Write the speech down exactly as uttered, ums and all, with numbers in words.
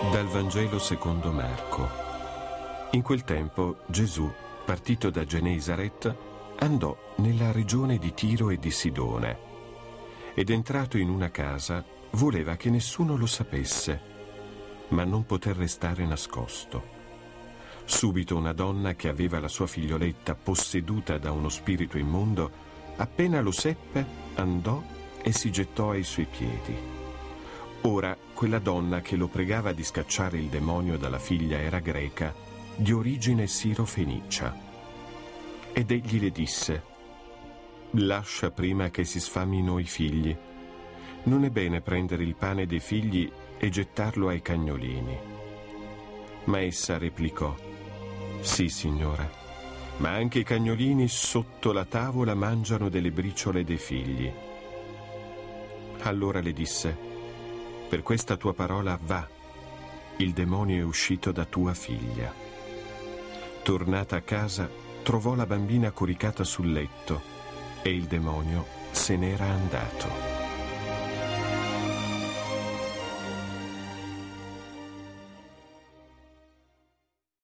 Dal Vangelo secondo Marco. In quel tempo Gesù, partito da Genesaret, andò nella regione di Tiro e di Sidone ed entrato in una casa voleva che nessuno lo sapesse, ma non poté restare nascosto. Subito una donna che aveva la sua figlioletta posseduta da uno spirito immondo, appena lo seppe, andò e si gettò ai suoi piedi. Ora quella donna che lo pregava di scacciare il demonio dalla figlia era greca, di origine siro-fenicia. Ed egli le disse: «Lascia prima che si sfamino i figli. Non è bene prendere il pane dei figli e gettarlo ai cagnolini». Ma essa replicò: «Sì, signora, ma anche i cagnolini sotto la tavola mangiano delle briciole dei figli». Allora le disse: «Per questa tua parola va, il demonio è uscito da tua figlia». Tornata a casa, trovò la bambina coricata sul letto e il demonio se n'era andato.